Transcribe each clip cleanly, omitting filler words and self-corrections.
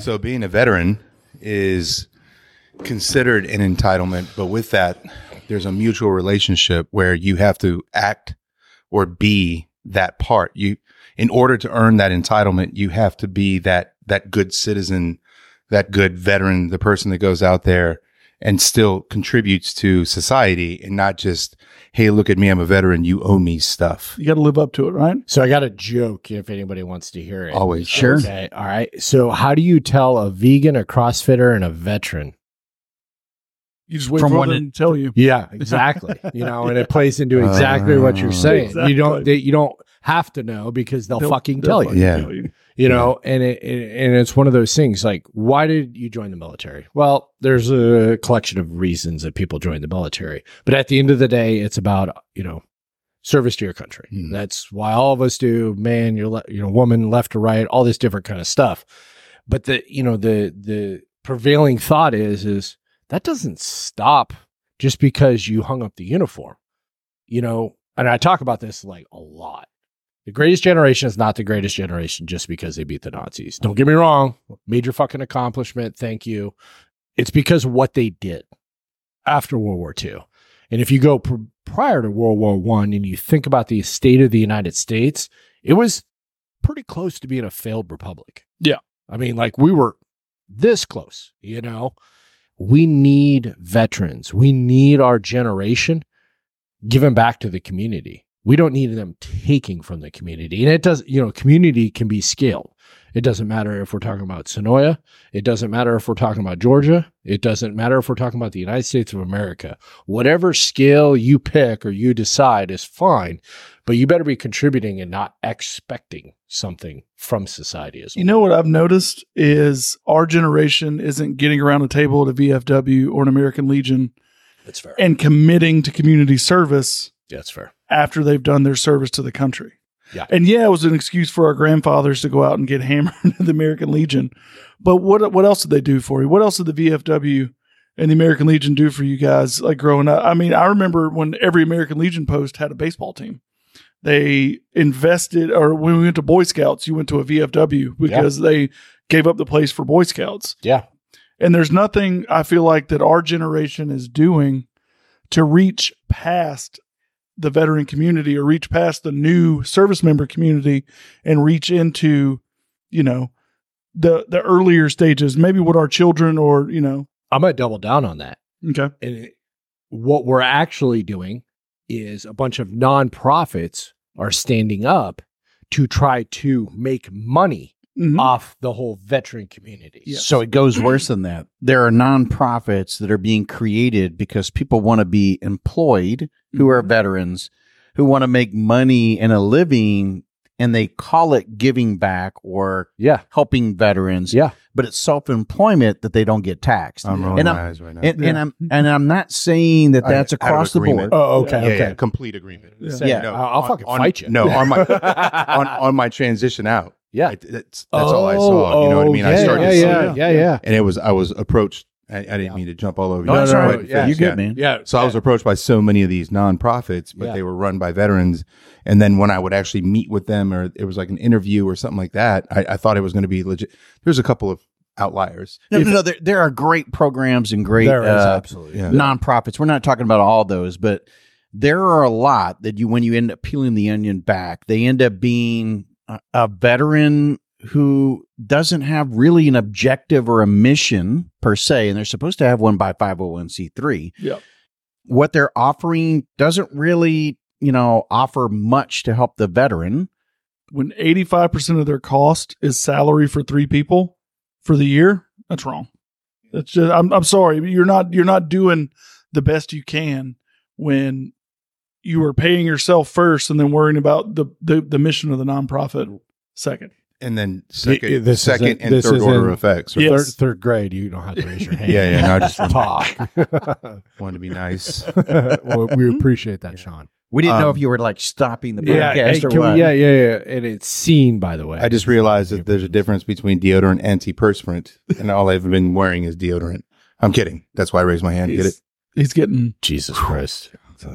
So being a veteran is considered an entitlement, but with that, there's a mutual relationship where you have to act or be that part. In order to earn that entitlement, you have to be that good citizen, that good veteran, the person that goes out there and still contributes to society and not just, hey, look at me, I'm a veteran, you owe me stuff. You got to live up to it, right? So I got a joke if anybody wants to hear it. Always. Sure. Okay. All right. So how do you tell a vegan, a CrossFitter, and a veteran? You just wait From for one them to tell you. Yeah, exactly. And it plays into exactly what you're saying. Exactly. You don't have to know because they'll fucking tell you. Yeah. tell you. And it's one of those things like, why did you join the military? Well, there's a collection of reasons that people join the military, but at the end of the day, it's about, service to your country. That's why all of us do, man, woman, left to right, all this different kind of stuff. But the prevailing thought is that doesn't stop just because you hung up the uniform, and I talk about this like a lot. The greatest generation is not the greatest generation just because they beat the Nazis. Don't get me wrong. Major fucking accomplishment. Thank you. It's because of what they did after World War II. And if you go prior to World War I and you think about the state of the United States, it was pretty close to being a failed republic. Yeah. I mean, like we were this close, We need veterans. We need our generation giving back to the community. We don't need them taking from the community. And it does, community can be scaled. It doesn't matter if we're talking about Sonoya. It doesn't matter if we're talking about Georgia. It doesn't matter if we're talking about the United States of America. Whatever scale you pick or you decide is fine, but you better be contributing and not expecting something from society as well. You know what I've noticed is our generation isn't getting around a table at a VFW or an American Legion That's fair. and committing to community service That's fair. after they've done their service to the country. Yeah. And yeah, it was an excuse for our grandfathers to go out and get hammered in the American Legion. But what else did they do for you? What else did the VFW and the American Legion do for you guys like growing up? I mean, I remember when every American Legion post had a baseball team. They invested, or when we went to Boy Scouts, you went to a VFW because they gave up the place for Boy Scouts. Yeah. And there's nothing I feel like that our generation is doing to reach past the veteran community or reach past the new service member community and reach into, the earlier stages, maybe what our children or, I'm going to double down on that. Okay. And what we're actually doing is a bunch of nonprofits are standing up to try to make money off the whole veteran community. Yeah. So it goes worse than that. There are nonprofits that are being created because people want to be employed who are veterans, who want to make money and a living, and they call it giving back or helping veterans. Yeah. But it's self-employment that they don't get taxed. I'm rolling my eyes right now. And I'm not saying that that's across the board. Oh, okay. Yeah, complete agreement. Yeah. No, I'll fucking fight you. No, on my on my transition out. Yeah. That's all I saw. You know what I mean? I started Yeah. and I was approached. I didn't mean to jump all over you. No, that's all right. But Yeah, you good, man. Yeah. So I was approached by so many of these nonprofits, but they were run by veterans. And then when I would actually meet with them, or it was like an interview or something like that, I thought it was going to be legit. There's a couple of outliers. No. There are great programs and great absolutely nonprofits. We're not talking about all those, but there are a lot that when you end up peeling the onion back, they end up being a veteran who doesn't have really an objective or a mission per se, and they're supposed to have one by 501c3. Yeah. What they're offering doesn't really, offer much to help the veteran. When 85% of their cost is salary for 3 people for the year, that's wrong. That's just, I'm sorry, but you're not doing the best you can when you are paying yourself first and then worrying about the mission of the nonprofit second. And then This second and this third is order in- effects. Yeah. Third, third grade, you don't have to raise your hand. Yeah. No, I just Talk. wanted to be nice. Well, we appreciate that, Sean. We didn't know if you were like stopping the podcast or can we- what. yeah. And it's seen, by the way. I just realized that there's a difference between deodorant and antiperspirant, and all I've been wearing is deodorant. I'm kidding. That's why I raised my hand. Get it? He's getting Jesus Christ.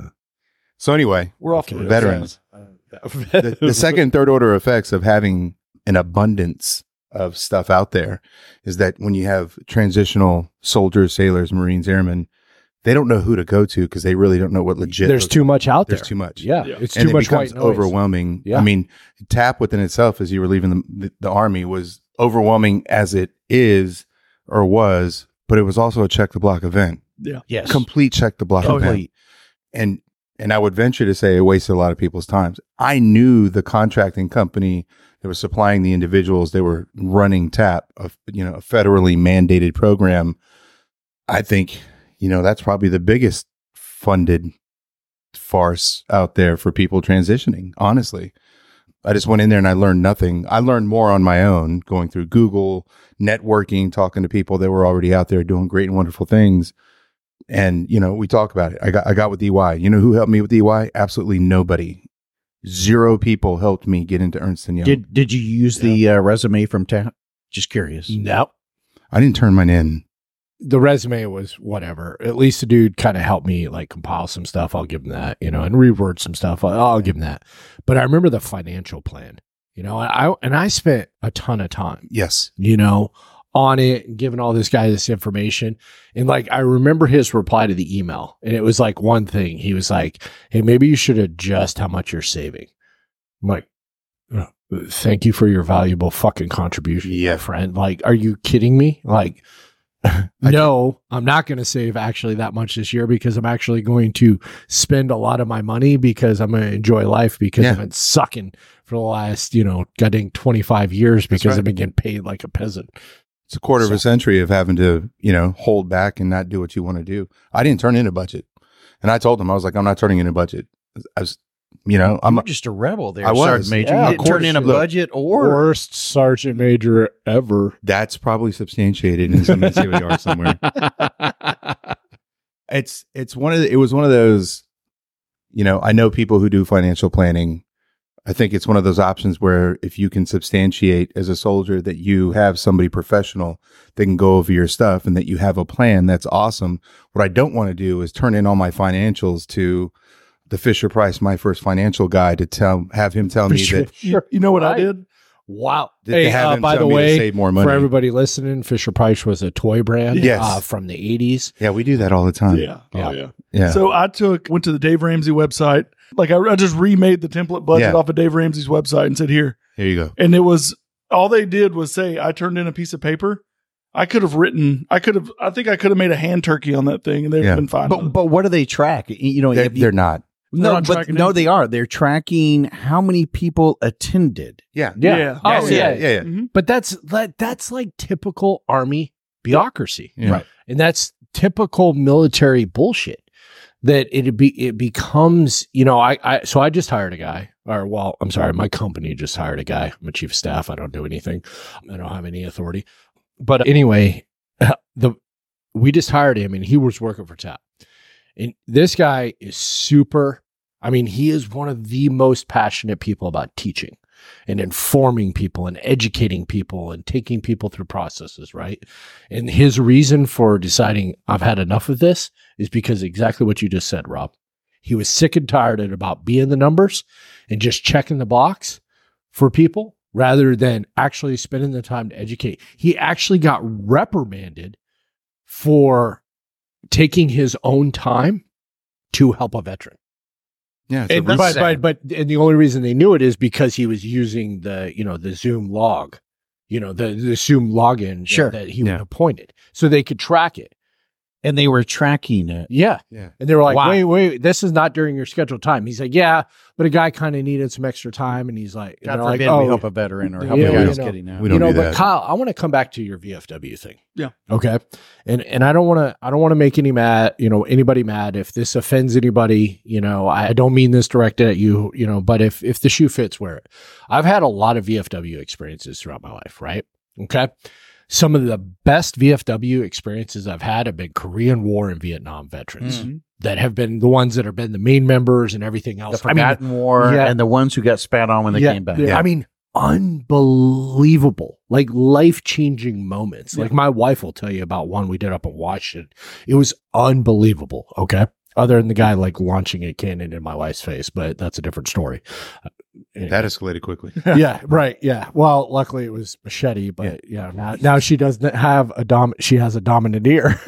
So anyway, we're off the rails. veterans. The second and third order effects of having an abundance of stuff out there is that when you have transitional soldiers, sailors, Marines, airmen, they don't know who to go to because they really don't know what legit. There's too much out there. There's too much. Yeah, Yeah. it's And too it much becomes white noise. overwhelming. Yeah. I mean, TAP within itself, as you were leaving the Army, was overwhelming as it is or was, but it was also a check the block event. Yes. Complete check the block event. Complete. And I would venture to say it wasted a lot of people's times. I knew the contracting company that was supplying the individuals they were running TAP, a federally mandated program. I think, that's probably the biggest funded farce out there for people transitioning, honestly. I just went in there and I learned nothing. I learned more on my own, going through Google, networking, talking to people that were already out there doing great and wonderful things. And, we talk about it. I got with EY. You know who helped me with EY? Absolutely nobody. 0 people helped me get into Ernst & Young. Did you use the resume from TAP? Just curious. No. I didn't turn mine in. The resume was whatever. At least the dude kind of helped me like compile some stuff. I'll give him that, and reword some stuff. I'll give him that. But I remember the financial plan, I spent a ton of time, Yes. on it and giving all this guy this information. And like, I remember his reply to the email, and it was like one thing. He was like, "Hey, maybe you should adjust how much you're saving." I'm like, "Thank you for your valuable fucking contribution, Yeah. my friend. Like, are you kidding me? Like, no, I'm not going to save actually that much this year because I'm actually going to spend a lot of my money because I'm going to enjoy life because Yeah. I've been sucking for the last, goddamn 25 years because right. I've been getting paid like a peasant." It's a quarter of a century of having to, hold back and not do what you want to do. I didn't turn in a budget. And I told them, I was like, I'm not turning in a budget. I was, I'm You're just a rebel there, I was. Sergeant Major. Yeah, You of didn't turn in a course. budget or Worst sergeant major ever. that's probably substantiated in some NCOER somewhere. It was one of those, I know people who do financial planning. I think it's one of those options where if you can substantiate as a soldier that you have somebody professional that can go over your stuff and that you have a plan, that's awesome. What I don't want to do is turn in all my financials to the Fisher Price, my first financial guy, to have him tell me that You know what I Right. did? Wow. to Hey, have him by tell the me to way, save more for money. everybody listening, Fisher Price was a toy brand Yes. from the 80s. Yeah, we do that all the time. Yeah. Yeah. Oh, yeah. Yeah. So I went to the Dave Ramsey website. Like I just remade the template budget Yeah. off of Dave Ramsey's website and said, here. Here you go. And it was, all they did was say, I turned in a piece of paper. I think I could have made a hand turkey on that thing and they'd Yeah. have been fine. with it. but what do they track? They're not. They're no, not but tracking no, anything. they are. They're tracking how many people attended. Yeah. Yeah. Oh, That's it. yeah. Yeah. Mhm. But that's like typical Army bureaucracy. Yeah. Right. And that's typical military bullshit. That it becomes, so I just hired a guy, my company just hired a guy. I'm a chief of staff. I don't do anything. I don't have any authority. But anyway, we just hired him and he was working for TAP. And this guy is he is one of the most passionate people about teaching and informing people and educating people and taking people through processes, right? And his reason for deciding I've had enough of this is because exactly what you just said, Rob. He was sick and tired about being the numbers and just checking the box for people rather than actually spending the time to educate. He actually got reprimanded for taking his own time to help a veteran. Yeah. it's a And, reset. but the only reason they knew it is because he was using the Zoom log, the Zoom login Sure. that he Yeah. appointed, so they could track it. And they were tracking it. Yeah. Yeah. And they were like, Wow. wait, this is not during your scheduled time. He's like, yeah, but a guy kind of needed some extra time. And he's like, God and they're forbid like, we oh, help a veteran or help Yeah, a guy we who's don't. getting out. We don't do but that. Kyle, I want to come back to your VFW thing. Yeah. Okay. And I don't want to make anybody mad. If this offends anybody, I don't mean this directed at you, but if the shoe fits, wear it. I've had a lot of VFW experiences throughout my life, right? Okay. Some of the best VFW experiences I've had have been Korean War and Vietnam veterans Mhm. that have been the ones that have been the main members and everything The else. Forgotten War yeah. and the ones who got spat on when they came back. I mean, unbelievable, like life-changing moments. Like my wife will tell you about one we did up in Washington. It was unbelievable. Okay. Other than the guy like launching a cannon in my wife's face, but that's a different story. That escalated quickly. Yeah, right. Yeah. Well, luckily it was machete, but now she doesn't have she has a dominant ear.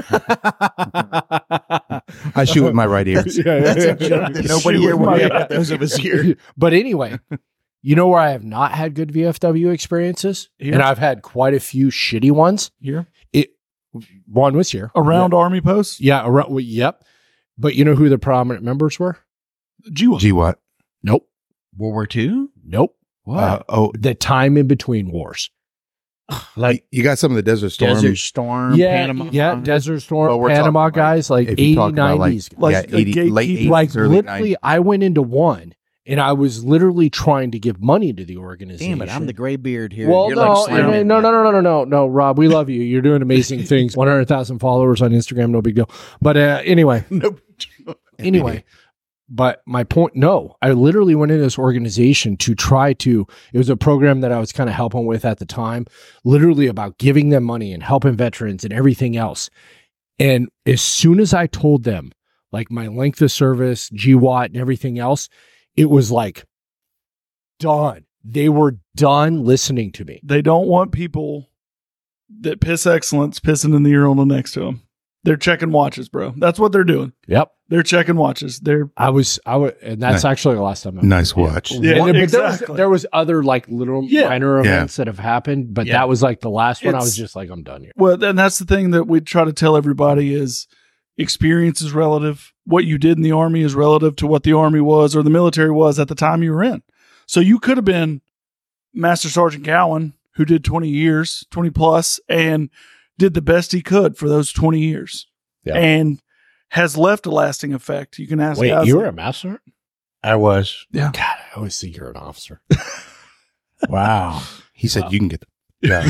I shoot with my right ear. That's a joke that nobody here will get those of us here. But anyway, you know where I have not had good VFW experiences? Here? And I've had quite a few shitty ones. Here? One was here. Around Army posts? Yeah. Yep. But you know who the prominent members were? GWAT. Nope. World War II? Nope. What? The time in between wars. Like you got some of the Desert Storm. Desert Storm, Panama. Yeah, Desert Storm, Well, we're Panama talking, like, guys, like if you 80s, talk about, 90s. Like, yeah, 80, late 80s, Like early literally, 90s. I went into one and I was literally trying to give money to the organization. Damn it, I'm the gray beard here. Well, You're no, like slamming no, Rob, we love you. You're doing amazing things. 100,000 followers on Instagram, no big deal. But anyway, anyway, but my point, no, I literally went into this organization to try to, it was a program that I was kind of helping with at the time, literally about giving them money and helping veterans and everything else. And as soon as I told them, like my length of service, GWAT and everything else, it was like done. They were done listening to me. They don't want people that piss excellence pissing in the urinal next to them. They're checking watches, bro. That's what they're doing. Yep. They're checking watches. I would, and that's actually the last time. Nice watch. Yeah, But exactly. there was other like little minor events that have happened, but that was like the last one. I was just like, I'm done here. Well, and that's the thing that we try to tell everybody is experience is relative. What you did in the Army is relative to what the Army was or the military was at the time you were in. So you could have been Master Sergeant Gowan, who did 20 years, 20 plus, and did the best he could for those 20 years. Yeah. And has left a lasting effect. You can ask Wait, guys you like- were a master? I was. Yeah. God, I always think you're an officer. Wow. He said you can get them. Yeah.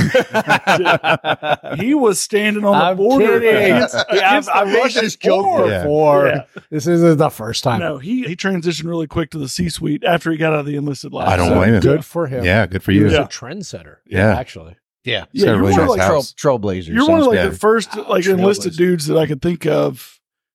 He was standing on the I'm border. kidding. I've made this joke Yeah. before. Yeah. This isn't the first time. No, he transitioned really quick to the C-suite after he got out of the enlisted life. I don't blame him. Good for him. Yeah, good for He you. was Yeah. a trendsetter. Yeah. Actually. Yeah. He's got a you're really one nice of like house. Trailblazer. You're one of like yeah. the first like enlisted dudes that I could think of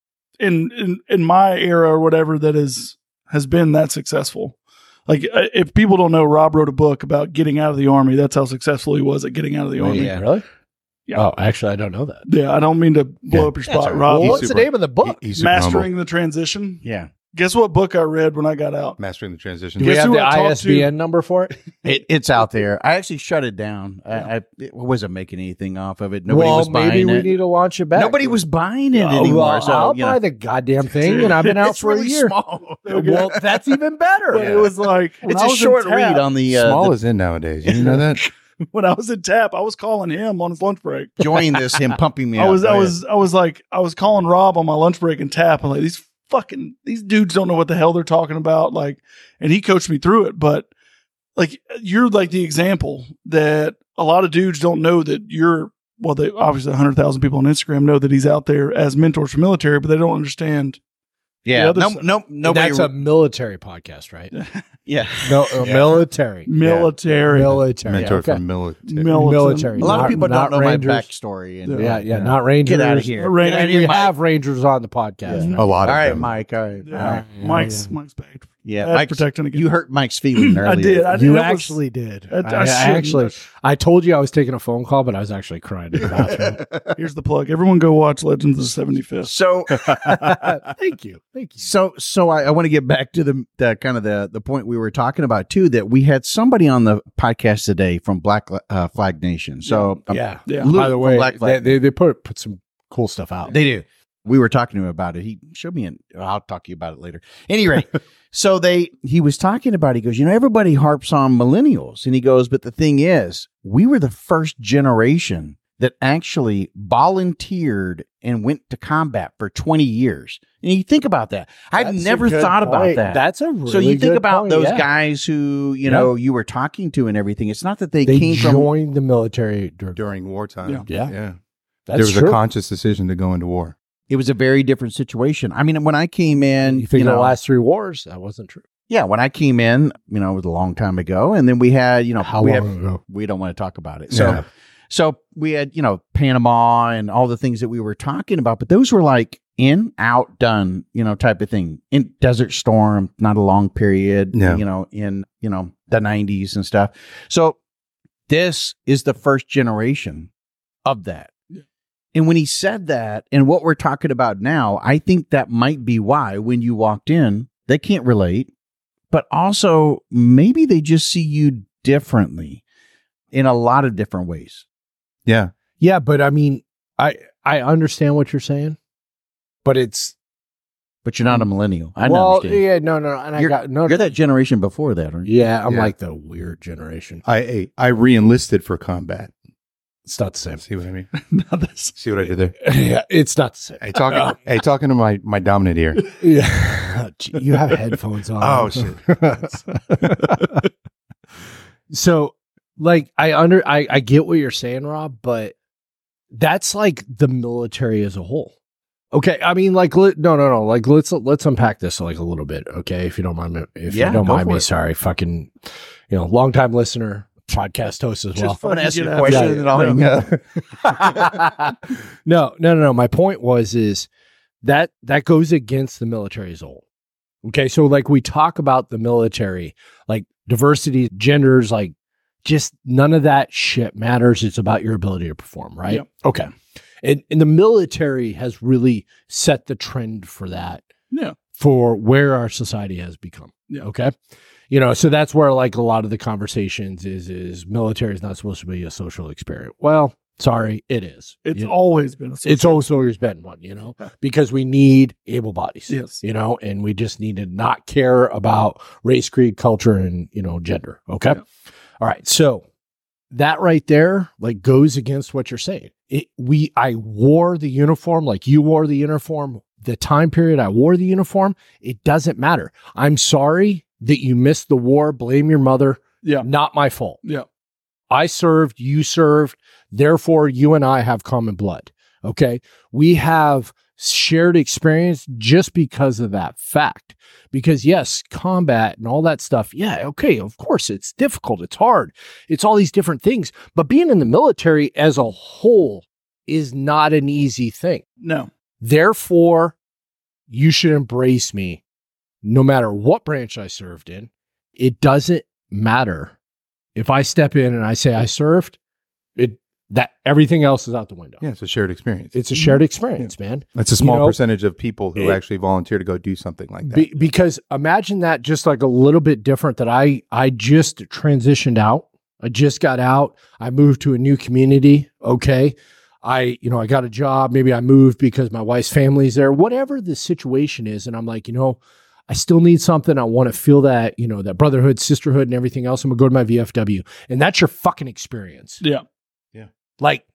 in my era or whatever that has been that successful. Like if people don't know, Rob wrote a book about getting out of the Army. That's how successful he was at getting out of the Army. yeah. Really? Yeah. Oh, actually, I don't know that. Yeah, I don't mean to blow up your spot, all right. Rob. Well, what's the super- name of the book? He's super humble. Mastering the Transition. Yeah. Guess what book I read when I got out? Mastering the transition. Do we Guess have who the I talked to? ISBN number for it? It's out there. I actually shut it down. I wasn't making anything off of it. Nobody well, was buying maybe we it. need to launch it back. Nobody was buying it Oh, anymore. well, so I'll you know. buy the goddamn thing, and I've been out It's for really a year. small. Well, that's even better. But it was like when It's I a was short in TAP, read on the Small is in nowadays. You didn't know that? When I was in TAP, I was calling him on his lunch break. join this. Him pumping me. I up. was Go ahead. I was calling Rob on my lunch break and TAP. I'm like, these dudes don't know what the hell they're talking about. Like, and he coached me through it. But like, you're like the example that a lot of dudes don't know that you're. Well, they obviously 100,000 people on Instagram know that he's out there as mentors for military, but they don't understand. Yeah. the other Nobody. That's a military podcast, right? yeah. No, military. Military. Military. Mentor Okay. for military. Military. A lot Not- of people not don't know Rangers. my backstory. And Yeah, not Rangers. Get out of here. Ra- Get out of And here, we Mike. have Rangers on the podcast. A lot All of right, them. Mike. All right. Yeah. All right. Mike's back. Yeah. That's Mike's protecting again. You hurt Mike's feeling earlier. I did. I did. You That was- actually did. I I shouldn't. actually, I told you I was taking a phone call, but I was actually crying in the bathroom. Here's the plug. Everyone go watch Legends of the 75th. So. Thank you. So I want to get back to the kind of the point we were talking about too, that we had somebody on the podcast today from Black Flag Nation. So Yeah. Yeah. Luke By the from way, Black Flag. they put some cool stuff out. They do. We were talking to him about it. He showed me, I'll talk to you about it later. Any rate, so he was talking about, he goes, everybody harps on millennials. And he goes, but the thing is, we were the first generation that actually volunteered and went to combat for 20 years. And you think about that. I've That's a never good thought about point. that. That's a really so you think good about point, those yeah. guys who, you were talking to and everything. It's not that they They came from. joined the military. During wartime. Yeah. Yeah. That's There was true. a conscious decision to go into war. It was a very different situation. I mean, when I came in, You think of the last 3 wars? That wasn't true. yeah, when I came in, it was a long time ago. And then we had, How we long ago? we don't want to talk about it. So, Yeah. So we had, Panama and all the things that we were talking about, but those were like in, out, done, type of thing. In Desert Storm, not a long period, in, the 90s and stuff. So this is the first generation of that. Yeah. And when he said that, and what we're talking about now, I think that might be why when you walked in, they can't relate, but also maybe they just see you differently in a lot of different ways. Yeah. Yeah, but I mean, I understand what you're saying, but you're not a millennial. I understand. Yeah, no, and you're that generation before that, aren't you? Yeah, I'm like the weird generation. I re-enlisted for combat. It's not the same. See what I mean? See what I did there? Yeah, it's not the same. Hey, talking to my dominant ear. Yeah, you have headphones on. Oh shit. So, like, I get what you're saying, Rob, but that's like the military as a whole. Okay, I mean, like, no. Like, let's unpack this like a little bit, okay? If you don't mind me, sorry, fucking, longtime listener, podcast host as well. I'm gonna ask you a question and I'll hang up. No. My point is that goes against the military as a whole. Okay, so like we talk about the military, like diversity, genders, like just none of that shit matters. It's about your ability to perform, right? Yep. Okay. And the military has really set the trend for that. Yeah. For where our society has become. Yeah. Okay. So that's where like a lot of the conversations is military is not supposed to be a social experiment. Well, sorry, it is. It's always been it's always been one, because we need able bodies. Yes. And we just need to not care about race, creed, culture, and gender. Okay. Yeah. All right. So that right there, like, goes against what you're saying. I wore the uniform, like you wore the uniform, the time period I wore the uniform. It doesn't matter. I'm sorry that you missed the war. Blame your mother. Yeah. Not my fault. Yeah. I served, you served. Therefore, you and I have common blood. Okay. We have shared experience just because of that fact. Because yes, combat and all that stuff. Yeah. Okay. Of course, it's difficult. It's hard. It's all these different things. But being in the military as a whole is not an easy thing. No. Therefore, you should embrace me no matter what branch I served in. It doesn't matter. If I step in and I say I served, that everything else is out the window. Yeah, it's a shared experience. It's a shared experience, man. That's a small percentage of people who actually volunteer to go do something like that. Because imagine that just like a little bit different that I just transitioned out. I just got out. I moved to a new community. Okay. I got a job. Maybe I moved because my wife's family's there, whatever the situation is. And I'm like, I still need something. I want to feel that, that brotherhood, sisterhood, and everything else. I'm going to go to my VFW. And that's your fucking experience. Yeah. Yeah. Like,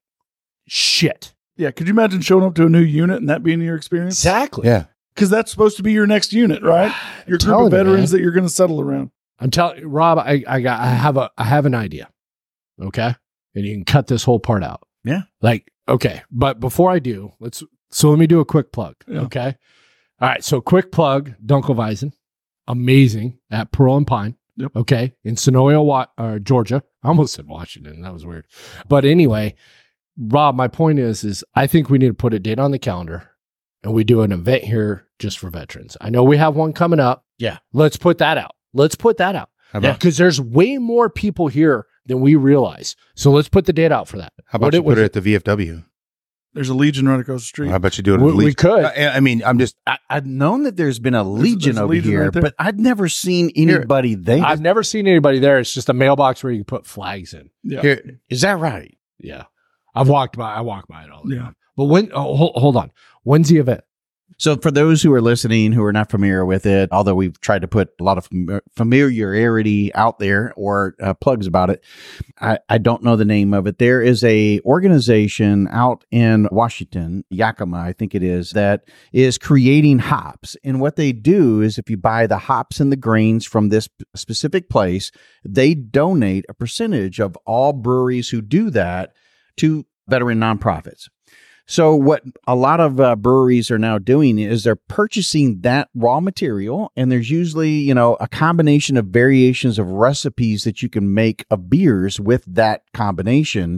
shit. Yeah. Could you imagine showing up to a new unit and that being your experience? Exactly. Yeah. Because that's supposed to be your next unit, right? Your group of veterans that you're going to settle around. I'm telling Rob, I have an idea. Okay. And you can cut this whole part out. Yeah. Like, okay. But before I do, let me do a quick plug. Yeah. Okay. All right. So quick plug, Dunkelweizen, amazing at Pearl and Pine. Yep. Okay. In Sonoya, Georgia. I almost said Washington. That was weird. But anyway, Rob, my point is I think we need to put a date on the calendar and we do an event here just for veterans. I know we have one coming up. Yeah. Let's put that out. Yeah. Because there's way more people here than we realize. So let's put the date out for that. How about you put it at the VFW? There's a Legion right across the street. How about you do it at the Legion? We could. I mean, I'm just... I've known that there's been a Legion over Legion here, right there. but I'd never seen anybody there. I've never seen anybody there. It's just a mailbox where you can put flags in. Yeah. Here, is that right? Yeah. I walk by it all the Yeah. time. But hold on. When's the event? So for those who are listening who are not familiar with it, although we've tried to put a lot of familiarity out there or plugs about it, I don't know the name of it. There is a organization out in Washington, Yakima, I think it is, that is creating hops. And what they do is if you buy the hops and the grains from this specific place, they donate a percentage of all breweries who do that to veteran nonprofits. So what a lot of breweries are now doing is they're purchasing that raw material, and there's usually, a combination of variations of recipes that you can make of beers with that combination.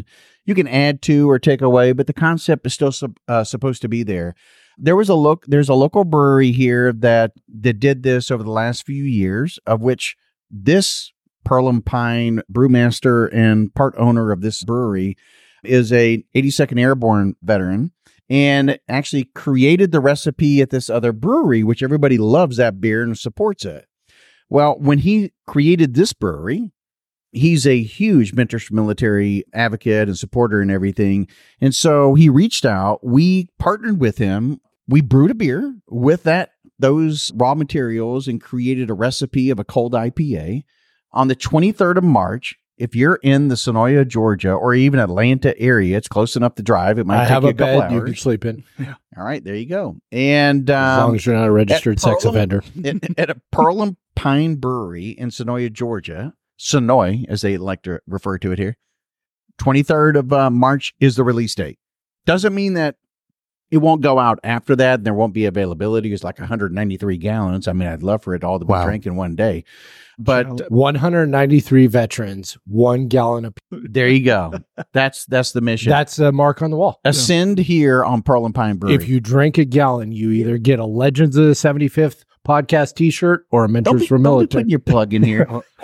you can add to or take away, but the concept is still supposed to be there. There's a local brewery here that did this over the last few years, of which this Pearl and Pine brewmaster and part owner of this brewery is a 82nd Airborne veteran, and actually created the recipe at this other brewery, which everybody loves that beer and supports it. Well, when he created this brewery, he's a huge Mentor military advocate and supporter and everything. And so he reached out. We partnered with him. We brewed a beer with those raw materials and created a recipe of a cold IPA. On the 23rd of March, if you're in the Sonoya, Georgia, or even Atlanta area, it's close enough to drive. It might take have you a a couple bed hours. you can sleep in. All right, there you go. And As long as you're not a registered sex offender. at a Pearl and Pine Brewery in Sonoya, Georgia, Sonoy, as they like to refer to it here, 23rd of March is the release date. Doesn't mean that it won't go out after that, and there won't be availability. It's like 193 gallons. I mean, I'd love for it all to be drank in one day. But 193 veterans, 1 gallon of. there you go. That's the mission. That's a mark on the wall. Ascend here on Pearl and Pine Brewery. If you drink a gallon, you either get a Legends of the 75th podcast T-shirt or a Mentors for don't be Military. putting your plug in here. Or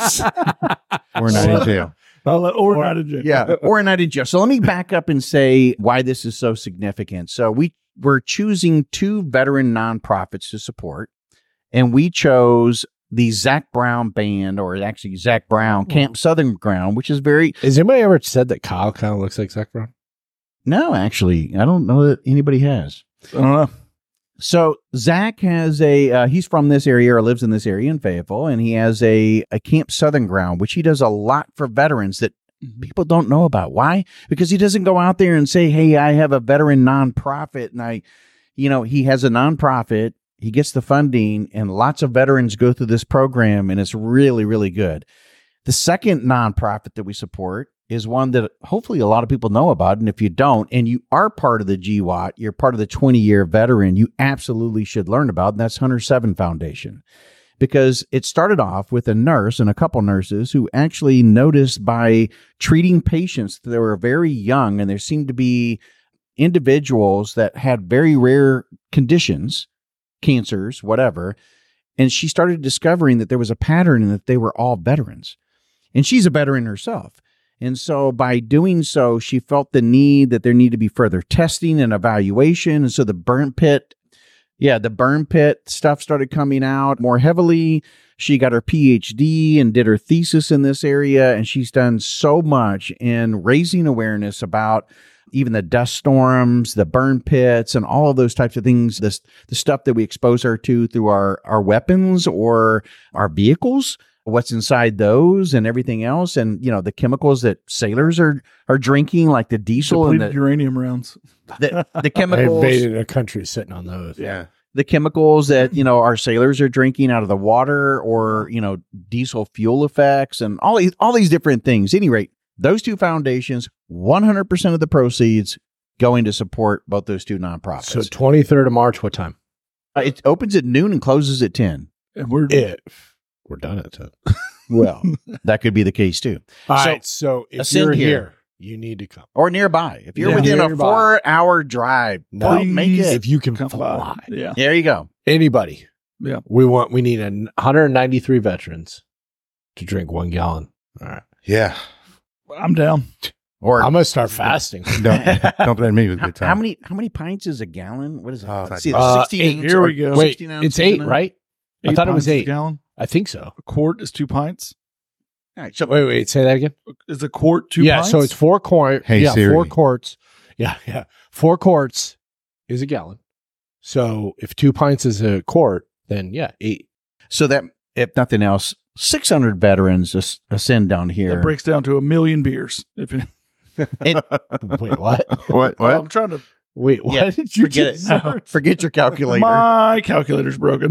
not in jail. Or not in jail. Yeah, or a night in jail. So let me back up and say why this is so significant. So we're choosing 2 veteran nonprofits to support, and we chose the Zach Brown Band, or actually Zach Brown Camp Southern Ground, which is very... Has anybody ever said that Kyle kind of looks like Zach Brown? No, actually, I don't know that anybody has. I don't know. So Zach has he's from this area or lives in this area in Fayetteville, and he has a Camp Southern Ground, which he does a lot for veterans that people don't know about. Why? Because he doesn't go out there and say, hey, I have a veteran nonprofit, and he has a nonprofit, he gets the funding, and lots of veterans go through this program, and it's really, really good. The second nonprofit that we support is one that hopefully a lot of people know about. And if you don't, and you are part of the GWAT, you're part of the 20-year veteran, you absolutely should learn about, and that's Hunter 7 Foundation. Because it started off with a nurse and a couple nurses who actually noticed by treating patients that they were very young, and there seemed to be individuals that had very rare conditions, cancers, whatever. And she started discovering that there was a pattern and that they were all veterans. And she's a veteran herself. And so by doing so, she felt the need that there needed to be further testing and evaluation. And so the burn pit stuff started coming out more heavily. She got her PhD and did her thesis in this area. And she's done so much in raising awareness about even the dust storms, the burn pits, and all of those types of things, the stuff that we expose her to through our weapons or our vehicles, what's inside those and everything else. And, the chemicals that sailors are drinking, like the diesel Depleted and the uranium rounds. the I chemicals. invaded a country sitting on those. Yeah. The chemicals that, our sailors are drinking out of the water, or, diesel fuel effects and all these different things. At any rate, those 2 foundations, 100% of the proceeds going to support both those 2 nonprofits. So 23rd of March, what time? It opens at noon and closes at 10. And we're We're done at 10. Well, that could be the case too. All So, right, so if ascend you're here. here, you need to come. Or nearby. If you're Yeah. within a Nearby. 4-hour drive, No, don't make it. If you can come fly. by. Yeah. There you go. Anybody. Yeah. We need 193 veterans to drink 1 gallon. All right. Yeah. I'm down. Or I'm going to start fasting. Don't blame me with good time. how many pints is a gallon? What is it? Oh, Let's it's see, not- 16 here we go. Wait, 16 ounces it's 8, in a- right? I 8 thought it was pints a 8. gallon. I think so. A quart is 2 pints. All right. So Wait, say that again. Is a quart 2 yeah, pints? so it's 4 quarts. Hey, yeah, Siri. 4 quarts. Yeah. 4 quarts is a gallon. So if 2 pints is a quart, then 8. so that, if nothing else, 600 veterans just ascend down here. That breaks down to 1 million beers. If it, Wait, what? What? I'm trying to. Wait, what Yeah, did you forget just it. say? Forget your calculator. My calculator's broken.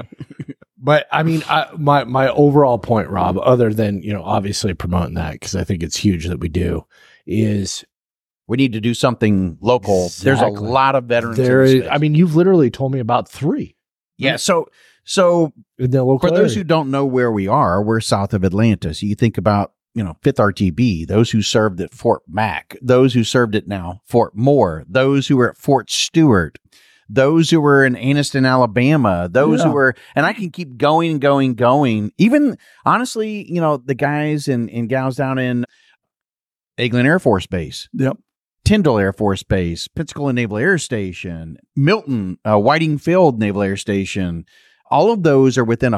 But I mean, my overall point, Rob, other than, obviously promoting that, because I think it's huge that we do, is We need to do something local. There's a Exactly. lot of veterans. in there the is, space. I mean, you've literally told me about 3 yeah. So in the local for those area. who don't know where we are, we're south of Atlanta. So you think about 5th RTB, those who served at Fort Mac, those who served at now Fort Moore, those who were at Fort Stewart, those who were in Anniston, Alabama, those who were, and I can keep going and going and going. Even honestly, the guys and gals down in Eglin Air Force Base. Yep. Tyndall Air Force Base, Pensacola Naval Air Station, Milton, Whiting Field Naval Air Station. All of those are within a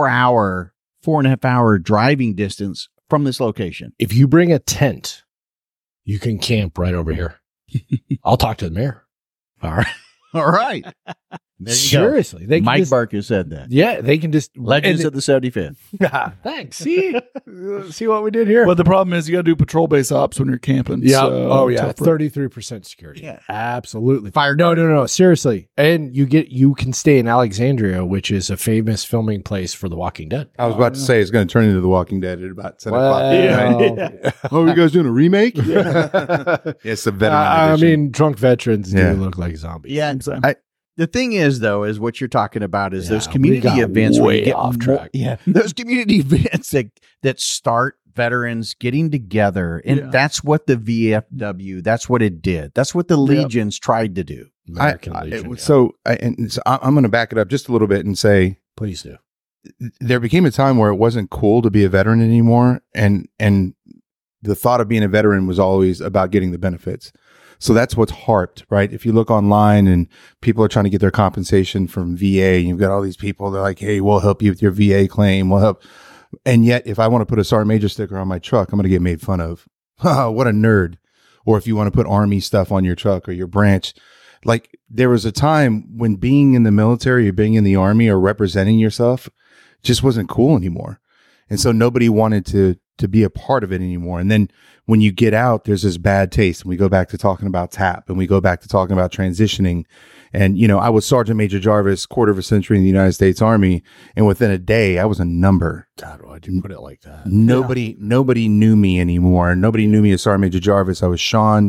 4.5 hour driving distance from this location. If you bring a tent, you can camp right over here. I'll talk to the mayor. All right. All right. There you Seriously. go. They can Mike just, Burke has said that. Yeah, they can just. Legends of the 75th. Thanks. See what we did here? But the problem is you got to do patrol base ops when you're camping. Yeah. So, yeah. tough road. 33% security. Yeah. Absolutely. Fire. No. Seriously. And you can stay in Alexandria, which is a famous filming place for The Walking Dead. I was about to say it's going to turn into The Walking Dead at about 10 o'clock. Yeah. Oh, you guys doing a remake? It's a veteran I edition. mean, drunk veterans Yeah. do look like zombies. Yeah. So, The thing is, though, is what you're talking about is those Yeah, community we got events where way you get off track. those community events that start veterans getting together, and that's what the VFW, that's what it did. That's what the Legions tried to do. American Legion. Yeah. So I'm going to back it up just a little bit and say Please do. there became a time where it wasn't cool to be a veteran anymore, and the thought of being a veteran was always about getting the benefits. So that's what's harped, right? If you look online and people are trying to get their compensation from VA, you've got all these people, they're like, hey, we'll help you with your VA claim. We'll help. And yet, if I want to put a Sergeant Major sticker on my truck, I'm going to get made fun of. What a nerd. Or if you want to put Army stuff on your truck or your branch. Like, there was a time when being in the military or being in the Army or representing yourself just wasn't cool anymore. And so nobody wanted to be a part of it anymore. And then when you get out, there's this bad taste. And we go back to talking about TAP, and we go back to talking about transitioning. And, I was Sergeant Major Jarvis, quarter of a century in the United States Army. And within a day, I was a number. God, why'd you put it like that? Nobody knew me anymore. Nobody knew me as Sergeant Major Jarvis. I was Sean.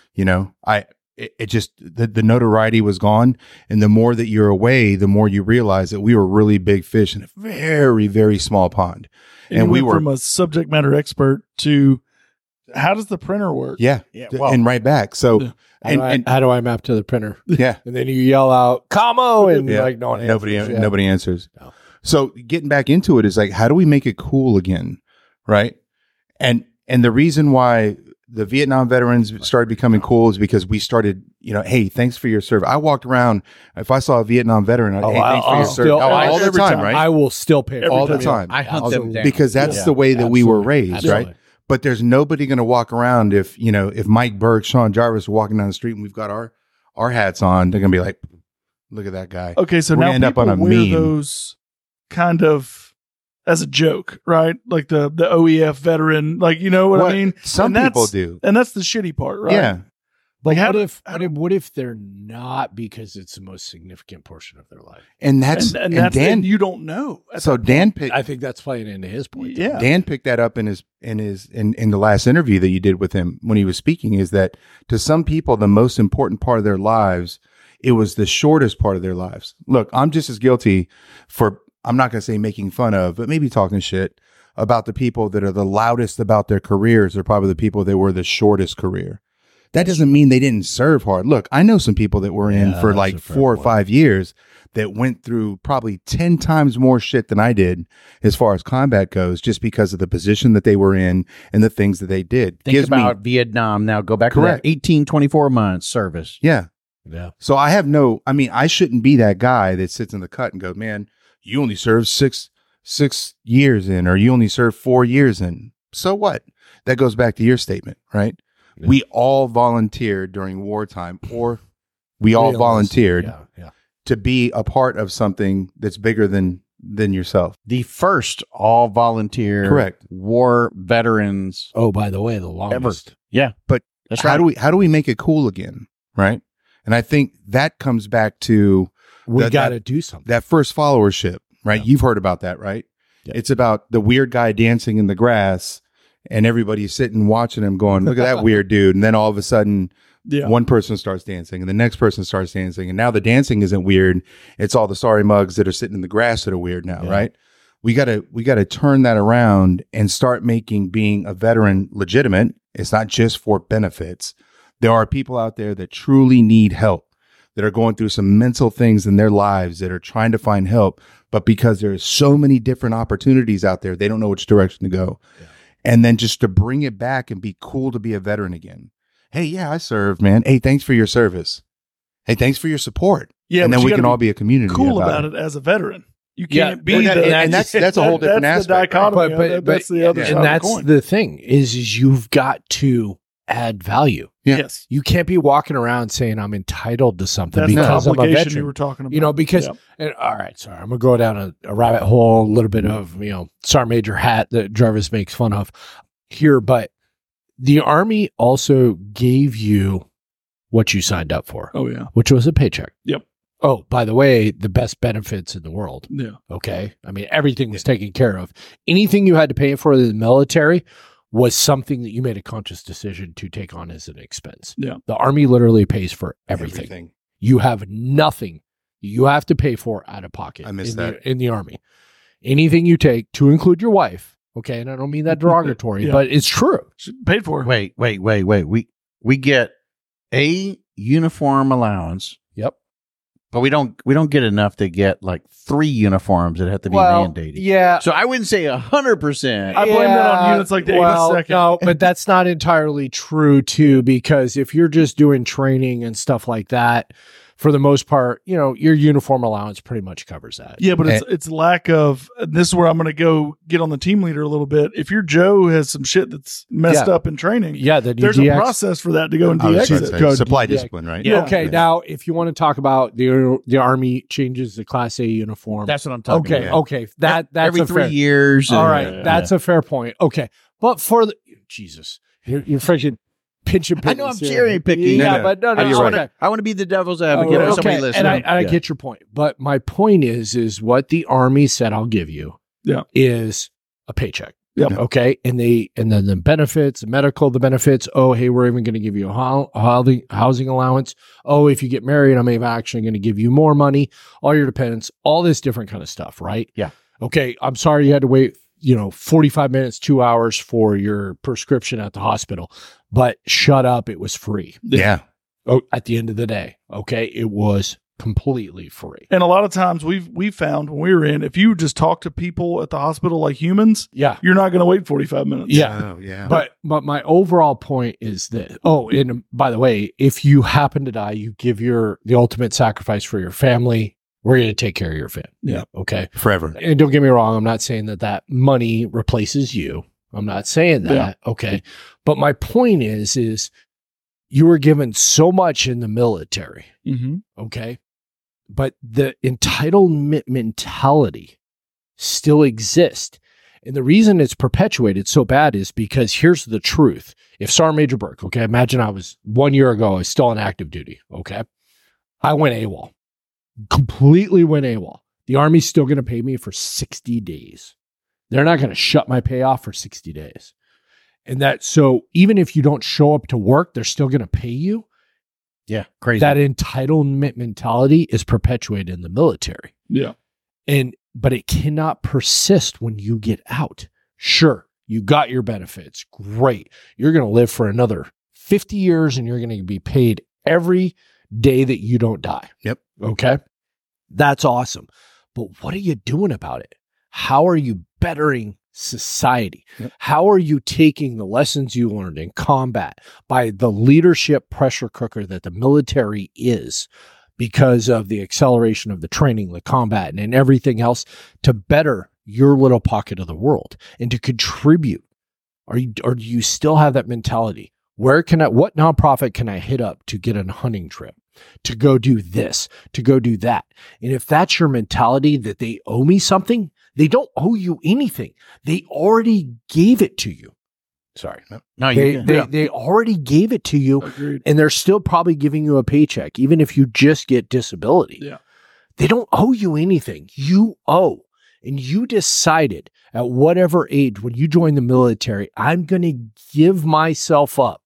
It just, the notoriety was gone. And the more that you're away, the more you realize that we were really big fish in a very, very small pond. and we were from a subject matter expert to how does the printer work? Yeah. well- and right back. So, Yeah. How do I map to the printer? yeah. And then you yell out, "Commo!" and Yeah. like no one answers. Nobody answers. No. So getting back into it is like, how do we make it cool again? Right. And the reason why the Vietnam veterans started becoming cool is because we started, hey, thanks for your service. I walked around. If I saw a Vietnam veteran, hey, thanks for your service. All the time, right? I will still pay for All it. the time. I hunt them down. Because that's Yeah. the way that we were Absolutely. raised, Absolutely. right? But there's nobody going to walk around if Mike Burke, Sean Jarvis are walking down the street and we've got our hats on. They're going to be like, look at that guy. Okay, so We're now gonna end up people on a wear meme. those kind of as a joke, right? Like the OEF veteran, like you know what I mean? Some And people that's- do. And that's the shitty part, right? Yeah. Like, how- what if they're not because it's the most significant portion of their life? And that's, and and that's Dan, and you don't know. so Dan picked, I think that's playing into his point. Yeah. Dan picked that up in the last interview that you did with him when he was speaking, is that to some people, the most important part of their lives, it was the shortest part of their lives. Look, I'm just as guilty for, I'm not going to say making fun of, but maybe talking shit about the people that are the loudest about their careers are probably the people that were the shortest career. That doesn't mean they didn't serve hard. Look, I know some people that were in Yeah, for that's like a fair 4 or point. 5 years that went through probably 10 times more shit than I did as far as combat goes, just because of the position that they were in and the things that they did. Think Gives me- about Vietnam now. Go back Correct. to that 18, 24 months service. yeah. Yeah. So I shouldn't be that guy that sits in the cut and goes, man, you only served six years in, or you only served 4 years in. So what? That goes back to your statement, right? Yeah. We all volunteered during wartime, or we all volunteered Yeah. to be a part of something that's bigger than yourself. The first all volunteer Correct. war veterans. Oh, by the way, the longest. Yeah. But That's how right. do we make it cool again, right? And I think that comes back to We That- got to do something. that first followership, right? Yeah. You've heard about that, right? Yeah. It's about the weird guy dancing in the grass and everybody's sitting watching him going, look at that weird dude. And then all of a sudden, Yeah. one person starts dancing and the next person starts dancing. And now the dancing isn't weird. It's all the sorry mugs that are sitting in the grass that are weird now, Yeah. right? we gotta turn that around and start making being a veteran legitimate. It's not just for benefits. There are people out there that truly need help, that are going through some mental things in their lives, that are trying to find help, but because there's so many different opportunities out there, they don't know which direction to go. Yeah. And then just to bring it back and be cool to be a veteran again. Hey, yeah, I served, man. Hey, thanks for your service. Hey, thanks for your support. Yeah, and then we can all be a community. Cool about it as a veteran. You can't be and that's a whole different aspect. The dichotomy. But that's the other side and that's of the coin. the thing is you've got to add value. Yeah. Yes, you can't be walking around saying I'm entitled to something that's because the I'm a obligation veteran. you were talking about. You know, because and, all right, sorry, I'm gonna go down a rabbit hole, a little bit of Sergeant Major hat that Jarvis makes fun of here, but the Army also gave you what you signed up for. Oh yeah, which was a paycheck. Yep. Oh, by the way, the best benefits in the world. Yeah. Okay. I mean, everything was taken care of. Anything you had to pay for the military was something that you made a conscious decision to take on as an expense. Yeah. The Army literally pays for everything. You have nothing you have to pay for out of pocket. I miss that. In the Army. Anything you take, to include your wife, okay, and I don't mean that derogatory, but it's true. Paid for. Wait. We get a uniform allowance. Yep. But we don't get enough to get like 3 uniforms that have to be mandated. Yeah. So I wouldn't say 100%. I blame that on units like the 82nd. No, but that's not entirely true too, because if you're just doing training and stuff like that, for the most part, your uniform allowance pretty much covers that. Yeah, but it's lack of. This is where I'm going to go get on the team leader a little bit. If your Joe has some shit that's messed up in training, then there's a process for that to go and de-exit. Supply discipline, right? Yeah. Okay, now if you want to talk about the Army changes the Class A uniform, that's what I'm talking about. Okay, that's every 3 years. All right, that's a fair point. Okay, but for the Jesus, you're freaking. I know I'm cherry picking. But no, I want to be the devil's advocate. Somebody listen. And I get your point. But my point is what the Army said I'll give you is a paycheck. Yep. Okay. And then the benefits, the medical, the benefits. Oh, hey, we're even going to give you a housing allowance. Oh, if you get married, I'm actually going to give you more money. All your dependents, all this different kind of stuff, right? Yeah. Okay. I'm sorry you had to wait 45 minutes, 2 hours for your prescription at the hospital, but shut up. It was free. Yeah. Oh, at the end of the day. Okay. It was completely free. And a lot of times we've found when we were in, if you just talk to people at the hospital like humans, you're not going to wait 45 minutes. Yeah. Oh, yeah. But my overall point is that, and by the way, if you happen to die, you give the ultimate sacrifice for your family. We're going to take care of your family. Yeah. Okay. Forever. And don't get me wrong. I'm not saying that money replaces you. I'm not saying that. Yeah. Okay. But my point is you were given so much in the military. Mm-hmm. Okay. But the entitlement mentality still exists. And the reason it's perpetuated so bad is because here's the truth. If Sergeant Major Burke, okay, imagine I was 1 year ago, I was still on active duty. Okay. I went AWOL. Completely went AWOL. The Army's still going to pay me for 60 days. They're not going to shut my pay off for 60 days. And so even if you don't show up to work, they're still going to pay you. Yeah. Crazy. That entitlement mentality is perpetuated in the military. Yeah. But it cannot persist when you get out. Sure. You got your benefits. Great. You're going to live for another 50 years and you're going to be paid every day that you don't die. Yep. Okay. That's awesome. But what are you doing about it? How are you bettering society? Yep. How are you taking the lessons you learned in combat by the leadership pressure cooker that the military is because of the acceleration of the training, the combat, and everything else to better your little pocket of the world and to contribute? Or do you still have that mentality? What nonprofit can I hit up to get a hunting trip, to go do this, to go do that? And if that's your mentality that they owe me something, they don't owe you anything. They already gave it to you. Sorry. No, they already gave it to you. Agreed. And they're still probably giving you a paycheck, even if you just get disability. Yeah. They don't owe you anything. You owe. And you decided at whatever age, when you join the military, I'm going to give myself up.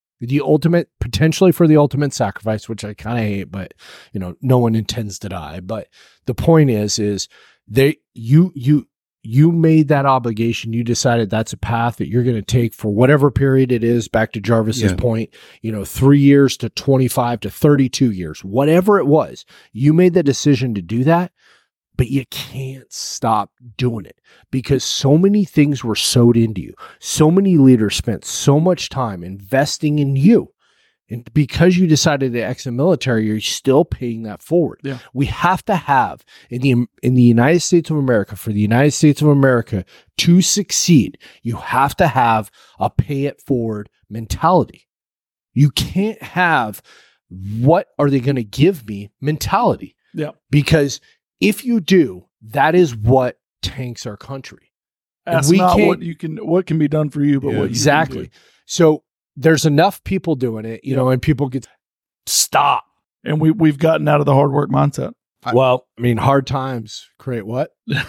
Potentially for the ultimate sacrifice, which I kind of hate, but no one intends to die. But the point is you you made that obligation. You decided that's a path that you're going to take for whatever period it is, back to Jarvis's point, 3 years to 25 to 32 years, whatever it was, you made the decision to do that, but you can't stop doing it because so many things were sewed into you. So many leaders spent so much time investing in you. And because you decided to exit military, you're still paying that forward. Yeah. We have to have in the United States of America, for the United States of America to succeed, you have to have a pay it forward mentality. You can't have what are they going to give me mentality. Yeah. Because if you do, that is what tanks our country. Ask not what can be done for you, but what you exactly. can do. So there's enough people doing it, and people get stop. And we've gotten out of the hard work mindset. Hard times create what?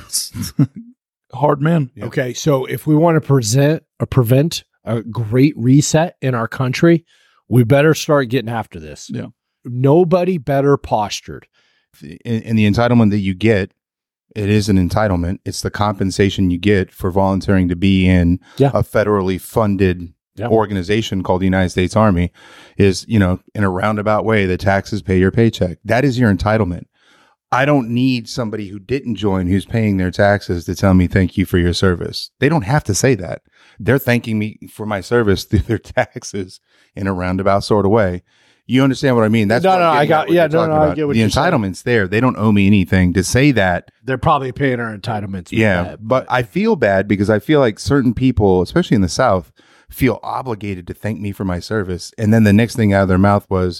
Hard men. Yeah. Okay, so if we want to prevent a great reset in our country, we better start getting after this. Yeah. Nobody better postured. In the entitlement that you get, it is an entitlement. It's the compensation you get for volunteering to be in a federally funded organization called the United States Army. Is, in a roundabout way, the taxes pay your paycheck. That is your entitlement. I don't need somebody who didn't join, who's paying their taxes, to tell me thank you for your service. They don't have to say that. They're thanking me for my service through their taxes in a roundabout sort of way. You understand what I mean? That's I get what the you're entitlement's saying. there. They don't owe me anything to say that. They're probably paying our entitlements. But I feel bad because I feel like certain people, especially in the South, feel obligated to thank me for my service. And then the next thing out of their mouth was,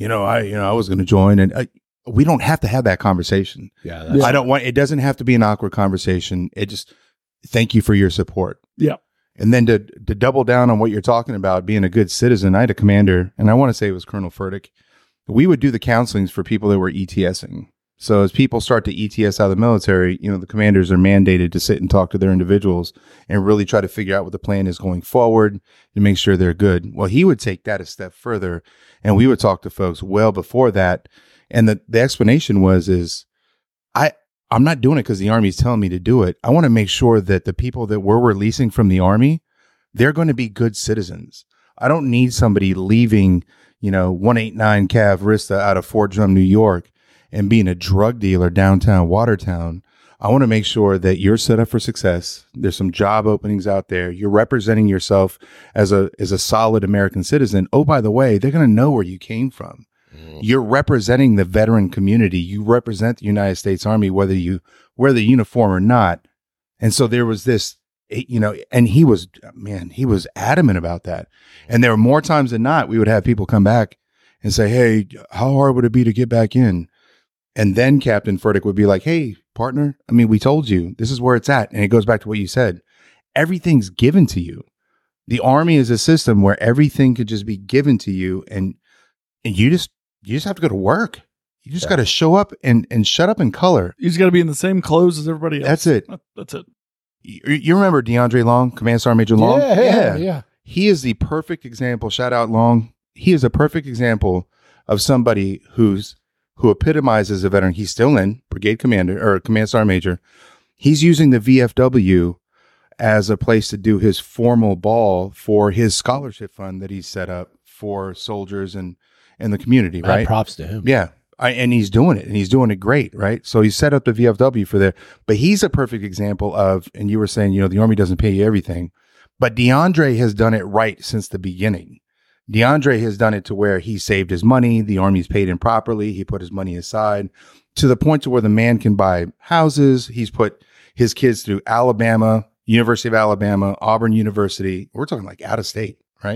I was going to join, and we don't have to have that conversation. It doesn't have to be an awkward conversation. It just, thank you for your support. Yeah. And then to double down on what you're talking about, being a good citizen, I had a commander, and I want to say it was Colonel Furtick. We would do the counselings for people that were ETSing. So as people start to ETS out of the military, the commanders are mandated to sit and talk to their individuals and really try to figure out what the plan is going forward to make sure they're good. Well, he would take that a step further, and we would talk to folks well before that. And the explanation is I'm not doing it because the Army's telling me to do it. I want to make sure that the people that we're releasing from the Army, they're going to be good citizens. I don't need somebody leaving, 189 Cav Rista out of Fort Drum, New York, and being a drug dealer downtown Watertown. I want to make sure that you're set up for success. There's some job openings out there. You're representing yourself as a solid American citizen. Oh, by the way, they're going to know where you came from. You're representing the veteran community. You represent the United States Army, whether you wear the uniform or not. And so there was this, and he was adamant about that. And there were more times than not, we would have people come back and say, hey, how hard would it be to get back in? And then Captain Furtick would be like, hey, partner, we told you, this is where it's at. And it goes back to what you said. Everything's given to you. The Army is a system where everything could just be given to you, and you just have to go to work. You just got to show up and shut up and color. You just got to be in the same clothes as everybody else. That's it. That's it. You remember DeAndre Long, Command Sergeant Major Long? Yeah. He is the perfect example. Shout out Long. He is a perfect example of somebody who epitomizes a veteran. He's still in brigade commander or Command Sergeant Major. He's using the VFW as a place to do his formal ball for his scholarship fund that he's set up for soldiers and the community, right? Props to him. Yeah. And he's doing it, and he's doing it great, right? So he set up the VFW for there. But he's a perfect example of, and you were saying, the Army doesn't pay you everything. But DeAndre has done it right since the beginning. DeAndre has done it to where he saved his money. The Army's paid him properly. He put his money aside to the point to where the man can buy houses. He's put his kids through Alabama, University of Alabama, Auburn University. We're talking like out of state, right?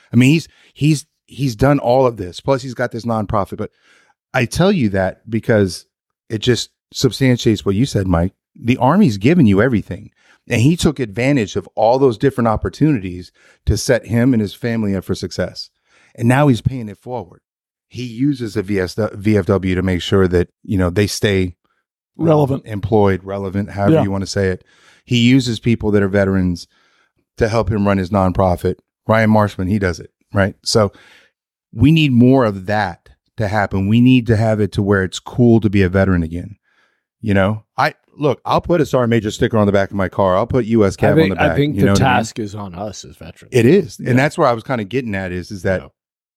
He's done all of this. Plus he's got this nonprofit. But I tell you that because it just substantiates what you said, Mike. The Army's given you everything. And he took advantage of all those different opportunities to set him and his family up for success. And now he's paying it forward. He uses the VFW to make sure that, they stay relevant, employed, relevant, however you want to say it. He uses people that are veterans to help him run his nonprofit. Ryan Marshman, he does it, right? So we need more of that to happen. We need to have it to where it's cool to be a veteran again. I'll put a Sergeant Major sticker on the back of my car. I'll put U.S. Cav on the back. I think you know the what I mean? task is on us as veterans. It is. And that's where I was kind of getting at is that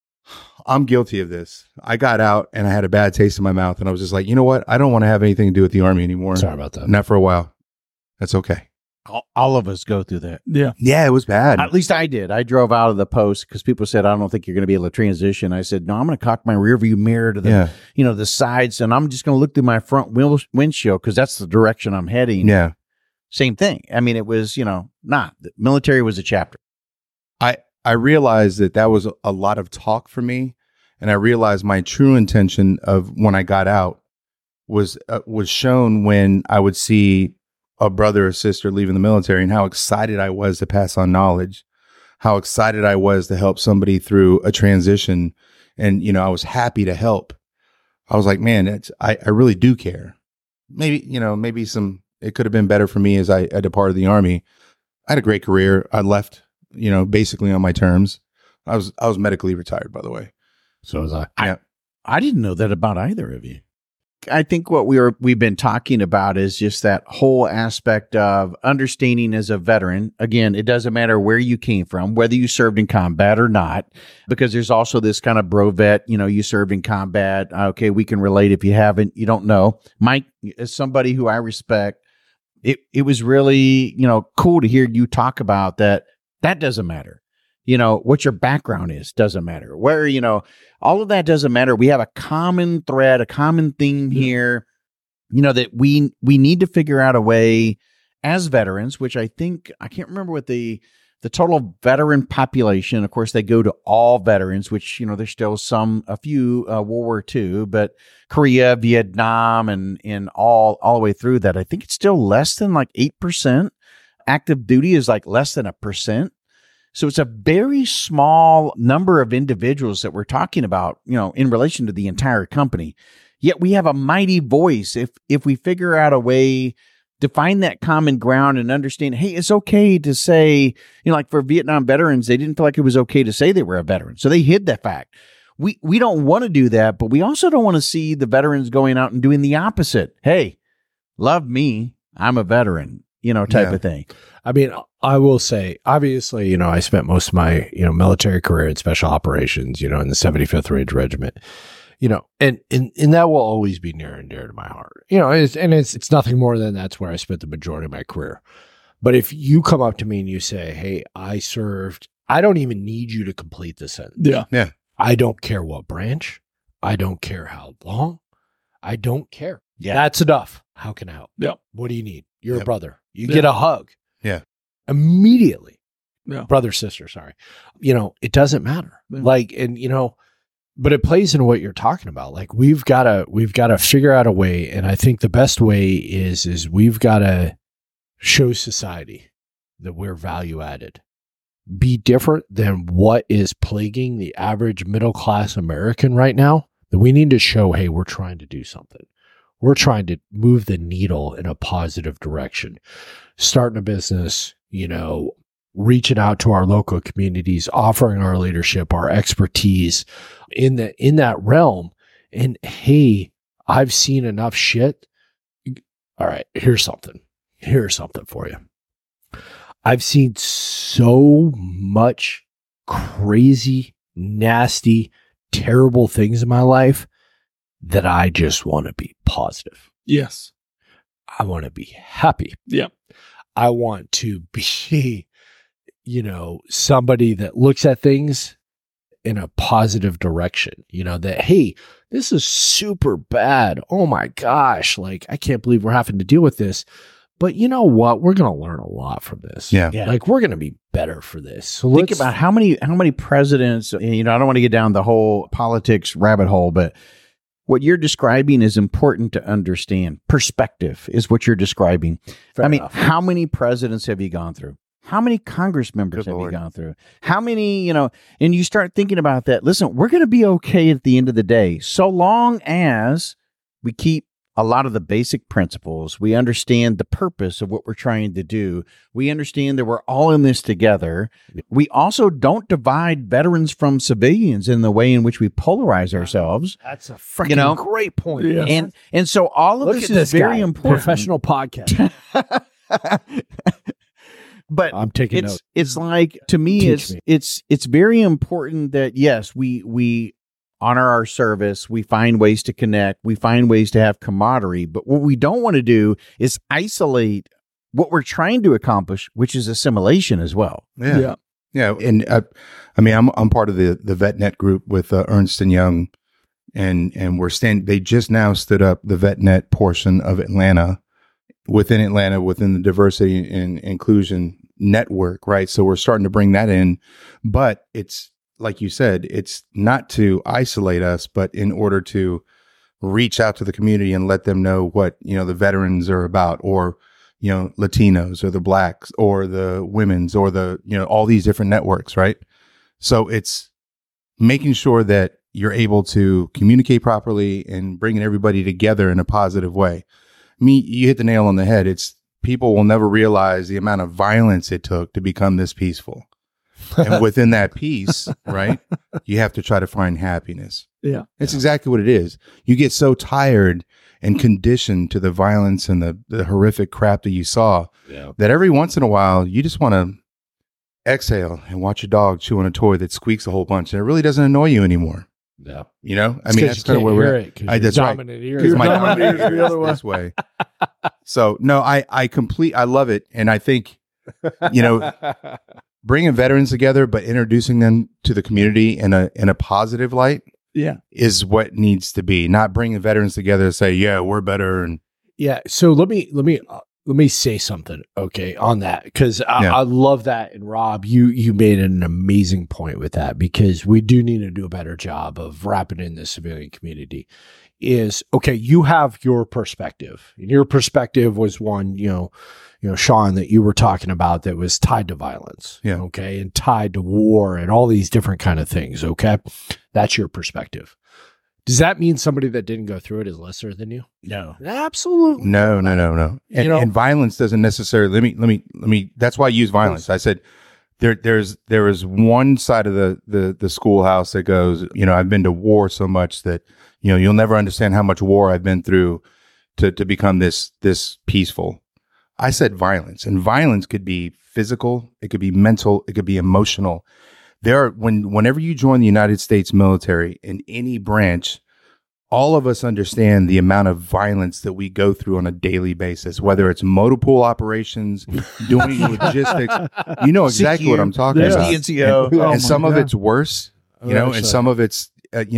I'm guilty of this. I got out and I had a bad taste in my mouth. And I was just like, you know what? I don't want to have anything to do with the Army anymore. Sorry about that. Not for a while. That's okay. All of us go through that. Yeah. Yeah, it was bad. At least I did. I drove out of the post because people said, I don't think you're going to be able to transition. I said, no, I'm going to cock my rear view mirror to the, the sides, and I'm just going to look through my front windshield because that's the direction I'm heading. Yeah. Same thing. I mean, it was, the military was a chapter. I realized that was a lot of talk for me. And I realized my true intention of when I got out was shown when I would see a brother or sister leaving the military and how excited I was to pass on knowledge, how excited I was to help somebody through a transition. And, I was happy to help. I was like, man, I really do care. Maybe, it could have been better for me as I departed the Army. I had a great career. I left, basically on my terms. I was medically retired, by the way. So was I. Yeah. I didn't know that about either of you. I think what we've been talking about is just that whole aspect of understanding as a veteran. Again, it doesn't matter where you came from, whether you served in combat or not, because there's also this kind of bro vet, you served in combat. Okay, we can relate. If you haven't, you don't know. Mike, as somebody who I respect, it was really, cool to hear you talk about that. That doesn't matter. What your background is doesn't matter. Where, all of that doesn't matter. We have a common thread, a common theme here, that we need to figure out a way as veterans, which I can't remember what the total veteran population. Of course, they go to all veterans, which, there's still a few World War II, but Korea, Vietnam, and all the way through that. I think it's still less than like 8%. Active duty is like less than 1%. So it's a very small number of individuals that we're talking about, in relation to the entire company. Yet we have a mighty voice if we figure out a way to find that common ground and understand, hey, it's okay to say, like for Vietnam veterans, they didn't feel like it was okay to say they were a veteran. So they hid that fact. We don't want to do that, but we also don't want to see the veterans going out and doing the opposite. Hey, love me, I'm a veteran, type of thing. I mean, I will say, obviously, I spent most of my, military career in special operations, in the 75th Ranger Regiment, and that will always be near and dear to my heart, it's nothing more than that's where I spent the majority of my career. But if you come up to me and you say, hey, I served, I don't even need you to complete the sentence. Yeah. Yeah. I don't care what branch. I don't care how long. I don't care. Yeah. That's enough. How can I help? Yeah. What do you need? You're a Yep. brother. You get a hug. Yeah. Immediately. Yeah. Brother, sister, sorry. It doesn't matter. Yeah. But it plays into what you're talking about. Like we've got to figure out a way. And I think the best way is we've got to show society that we're value added. Be different than what is plaguing the average middle-class American right now. That we need to show, hey, we're trying to do something. We're trying to move the needle in a positive direction. Starting a business, reaching out to our local communities, offering our leadership, our expertise in that realm. And hey, I've seen enough shit. All right, here's something for you. I've seen so much crazy, nasty, terrible things in my life that I just want to be positive. Yes. I want to be happy. Yeah. I want to be, somebody that looks at things in a positive direction, that, hey, this is super bad. Oh my gosh. Like, I can't believe we're having to deal with this. But you know what? We're going to learn a lot from this. Yeah. Like, we're going to be better for this. So Think about how many presidents, I don't want to get down the whole politics rabbit hole, but what you're describing is important to understand. Perspective is what you're describing. Fair enough. How many presidents have you gone through? How many Congress members Good have Lord. you gone through? How many, and you start thinking about that. Listen, we're going to be okay at the end of the day, so long as we keep a lot of the basic principles. We understand the purpose of what we're trying to do. We understand that we're all in this together. We also don't divide veterans from civilians in the way in which we polarize ourselves. That's a freaking great point. Yeah. And so all of Look this at is this very guy, important. Professional podcast. But I'm taking notes. it's like, to me, Teach me. it's very important that, yes, we honor our service, we find ways to connect, we find ways to have camaraderie. But what we don't want to do is isolate what we're trying to accomplish, which is assimilation as well. Yeah. And I mean, I'm part of the VetNet group with Ernst and Young, and they just now stood up the VetNet portion of Atlanta, within the diversity and inclusion network, right? So we're starting to bring that in, but it's like you said, it's not to isolate us, but in order to reach out to the community and let them know what, the veterans are about, or, Latinos, or the Blacks, or the women's, or the, all these different networks, right? So it's making sure that you're able to communicate properly and bringing everybody together in a positive way. You hit the nail on the head. It's people will never realize the amount of violence it took to become this peaceful. And within that peace, right, you have to try to find happiness. Yeah. It's exactly what it is. You get so tired and conditioned to the violence and the horrific crap that you saw that every once in a while, you just want to exhale and watch your dog chew on a toy that squeaks a whole bunch. And it really doesn't annoy you anymore. Yeah. I mean, that's kind of where we're at. That's right. Your dominant ear is the other way. This way. So no, I love it. And I think, bringing veterans together, but introducing them to the community in a positive light, is what needs to be. Not bringing veterans together to say, yeah, we're better. And so let me say something, okay, on that, because I love that. And Rob, you made an amazing point with that, because we do need to do a better job of wrapping in the civilian community. Is okay, you have your perspective, and your perspective was one, Sean, that you were talking about, that was tied to violence, okay, and tied to war and all these different kind of things, okay? That's your perspective. Does that mean somebody that didn't go through it is lesser than you? No. Absolutely. No. And violence doesn't necessarily, let me, that's why I use violence. I said, there is one side of the schoolhouse that goes, I've been to war so much that, you'll never understand how much war I've been through to become this peaceful. I said violence, and violence could be physical, it could be mental, it could be emotional. Whenever you join the United States military in any branch, all of us understand the amount of violence that we go through on a daily basis, whether it's motor pool operations, doing logistics. You know exactly CQ, what I'm talking about. NCO. And some of it's worse, and some of it's,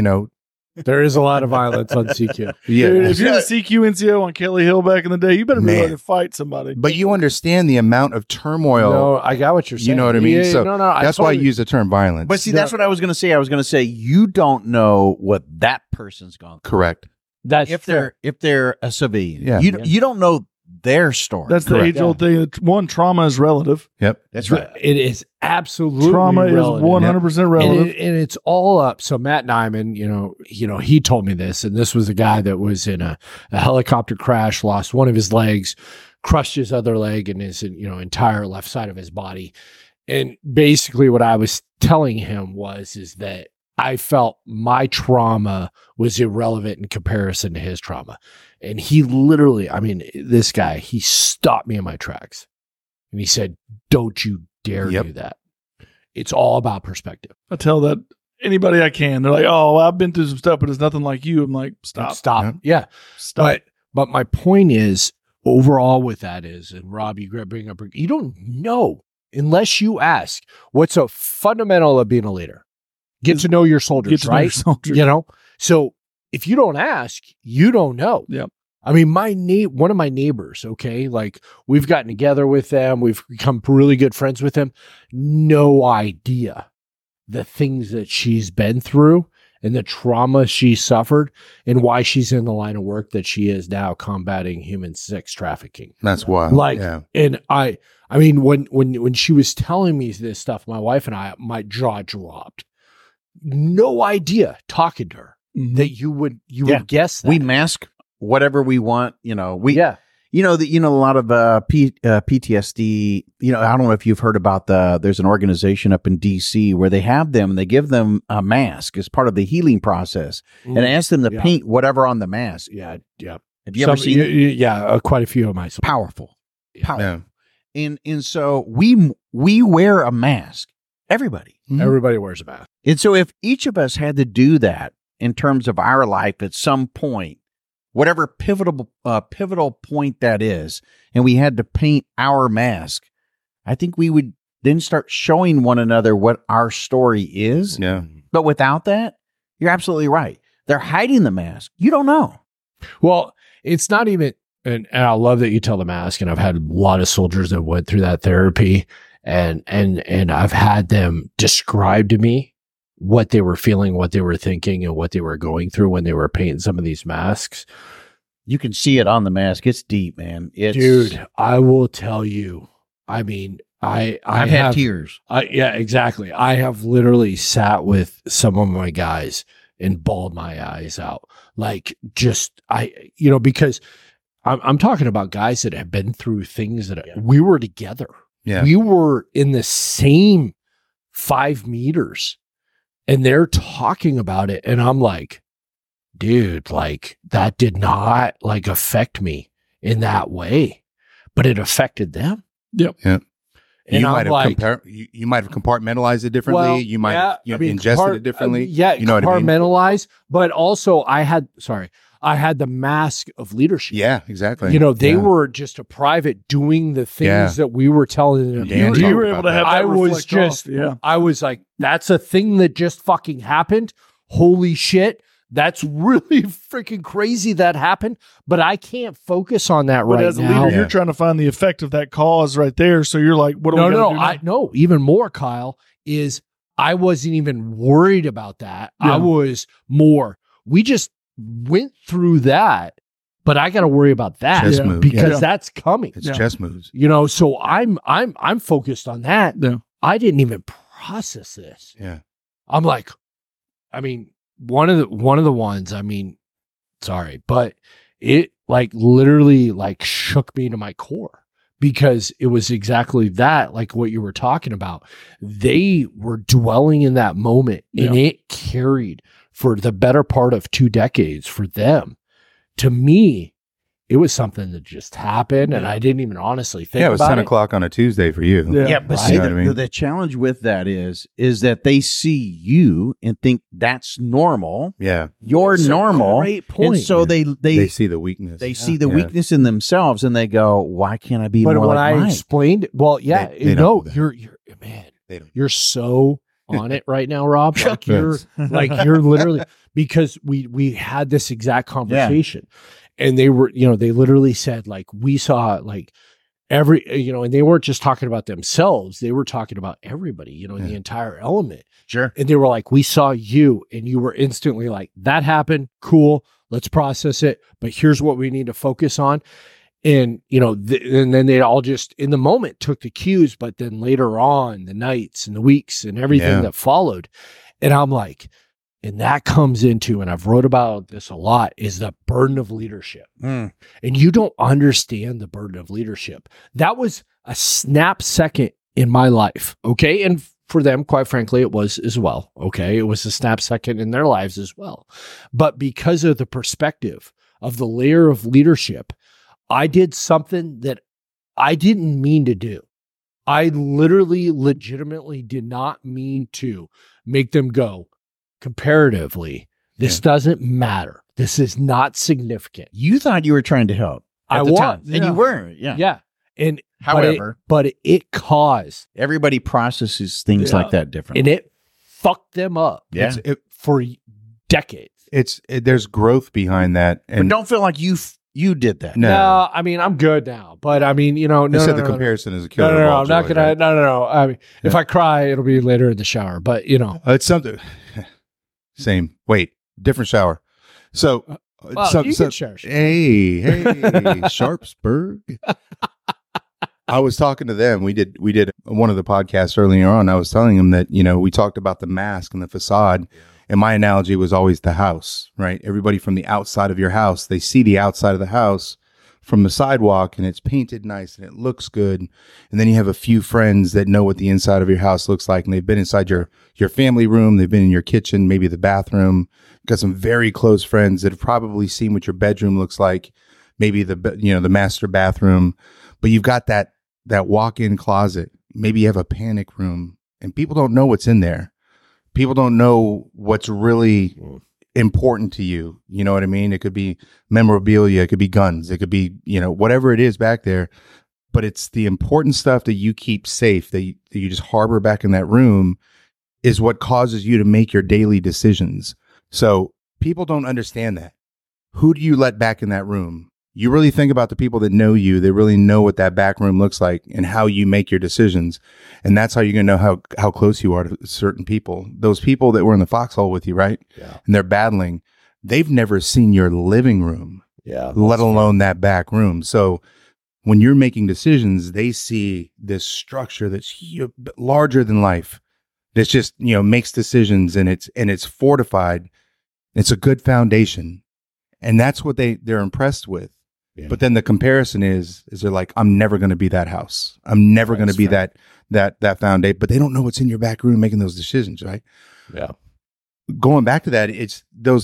there is a lot of violence on CQ. Yeah. Dude, if you're the CQ NCO on Kelly Hill back in the day, you better be ready to fight somebody. But you understand the amount of turmoil. No, I got what you're saying. You know what I mean? Yeah, so no, that's why I use the term violence. But see, that's what I was going to say. I was going to say, you don't know what that person's gone through. Correct. That's if they're a civilian. Yeah. You don't know their story. That's the age-old thing. One, trauma is relative. Yep. That's right. It is absolutely Trauma relative. is 100% relative. And it's all up. So Matt Nyman, he told me this, and this was a guy that was in a helicopter crash, lost one of his legs, crushed his other leg and his entire left side of his body. And basically what I was telling him is that I felt my trauma was irrelevant in comparison to his trauma. And he literally, this guy, he stopped me in my tracks. And he said, don't you dare do that. It's all about perspective. I tell that anybody I can. They're like, oh, I've been through some stuff, but it's nothing like you. I'm like, stop. Yeah. Stop. But my point is, overall with that is, and Rob, you bring up, you don't know unless you ask. What's a fundamental of being a leader? Get to know your soldiers, right? So if you don't ask, you don't know. Yeah. One of my neighbors, okay, like we've gotten together with them, we've become really good friends with them. No idea the things that she's been through and the trauma she suffered and why she's in the line of work that she is now, combating human sex trafficking. That's wild. And when she was telling me this stuff, my wife and I, my jaw dropped. No idea talking to her that you would guess that. We mask whatever we want. You know, Yeah. a lot of PTSD. You know, I don't know if you've heard about there's an organization up in DC where they have them and they give them a mask as part of the healing process and ask them to Yeah. paint whatever on the mask. Yeah. Yeah. Have you ever seen it? Yeah. Quite a few of my. Powerful. Yeah. And so we wear a mask. Everybody. Everybody wears a mask. And so if each of us had to do that in terms of our life at some point, whatever pivotal point that is, and we had to paint our mask, I think we would then start showing one another what our story is. Yeah. But without that, you're absolutely right. They're hiding the mask. You don't know. Well, it's not even, and I love that you tell the mask, and I've had a lot of soldiers that went through that therapy, and I've had them describe to me what they were feeling, what they were thinking, and what they were going through when they were painting some of these masks. You can see it on the mask. It's deep, man. Dude, I will tell you. I mean, I've had tears. Yeah, exactly. I have literally sat with some of my guys and bawled my eyes out. Like, just, because I'm talking about guys that have been through things that we were together. Yeah. We were in the same 5 meters and they're talking about it. And I'm like, dude, like, that did not like affect me in that way, but it affected them. Yep. Yeah. And you I'm might have like, you might have compartmentalized it differently. well, you might yeah, have ingested it differently. You know what I mean? Compartmentalize, but also I had the mask of leadership. Yeah, exactly. You know, they Yeah. were just a private doing the things that we were telling them. Dan You talked were about able to have that. that I was reflect just, off, I was like, that's a thing that just fucking happened. Holy shit. That's really freaking crazy that happened, but I can't focus on that But right as a now. leader, you're trying to find the effect of that cause right there. So you're like, what do we gotta do now? No, even more, Kyle, is I wasn't even worried about that. Yeah. I was more, we just went through that, but I got to worry about that Chess move, because yeah. that's coming. It's chess moves. You know, so I'm focused on that. Yeah. I didn't even process this. Yeah. I'm like, I mean, one of the ones, I mean, sorry, but it like literally like shook me to my core because it was exactly that, like what you were talking about. They were dwelling in that moment and it carried for the better part of 2 decades for them. To me, it was something that just happened and I didn't even honestly think about it. Yeah, it was 10 o'clock on a Tuesday for you. Yeah. Yeah, but Right. see, You know what I mean? the challenge with that is that they see you and think that's normal. Yeah. You're It's a normal. great point. And so They they see the weakness. see the Yeah. weakness in themselves and they go, why can't I be But more when like I Mike? explained, well, yeah, They don't do that. you're man, They don't. you're so on it right now, Rob. Like Yes. you're literally because we had this exact conversation, and they were, they literally said like we saw like every, and they weren't just talking about themselves, they were talking about everybody, in the entire element. Sure. And they were like, we saw you, and you were instantly like, that happened, cool, let's process it, but here's what we need to focus on. And, and then they all just in the moment took the cues, but then later on, the nights and the weeks and everything that followed. And I'm like, and that comes into, and I've wrote about this a lot, is the burden of leadership. Mm. And you don't understand the burden of leadership. That was a snap second in my life. Okay. And for them, quite frankly, it was as well. Okay. It was a snap second in their lives as well. But because of the perspective of the layer of leadership, I did something that I didn't mean to do. I literally, legitimately did not mean to make them go, comparatively, this doesn't matter. This is not significant. You thought you were trying to help. At I the was. time. And you were. Yeah. Yeah. And However, but it caused, everybody processes things like that differently. and it fucked them up. Yeah. For decades. There's growth behind that. But And don't feel like you did that. No. I mean, I'm good now, but I mean, they said the comparison is a killer. No, of all I'm not joy, gonna. right? No. I mean, if I cry, it'll be later in the shower. But It's something. Same. Wait, different shower. So, well, you can share. hey, Sharpsburg. I was talking to them. We did one of the podcasts earlier on. I was telling them that we talked about the mask and the facade, And my analogy was always the house, right? Everybody from the outside of your house, they see the outside of the house from the sidewalk and it's painted nice and it looks good. And then you have a few friends that know what the inside of your house looks like. And they've been inside your family room. They've been in your kitchen, maybe the bathroom. Got some very close friends that have probably seen what your bedroom looks like, maybe the master bathroom. But you've got that walk-in closet. Maybe you have a panic room and people don't know what's in there. People don't know what's really important to you. You know what I mean? It could be memorabilia. It could be guns. It could be, whatever it is back there. But it's the important stuff that you keep safe, that you just harbor back in that room is what causes you to make your daily decisions. So people don't understand that. Who do you let back in that room? You really think about the people that know you. They really know what that back room looks like and how you make your decisions. And that's how you're going to know how close you are to certain people. Those people that were in the foxhole with you, right? Yeah. And they're battling. They've never seen your living room, let alone that back room. So when you're making decisions, they see this structure that's larger than life. That's just, makes decisions and it's fortified. It's a good foundation. And that's what they're impressed with. Yeah. But then the comparison is they're like, I'm never going to be that house. I'm never going to be that foundation. But they don't know what's in your back room making those decisions, right? Yeah. Going back to that, it's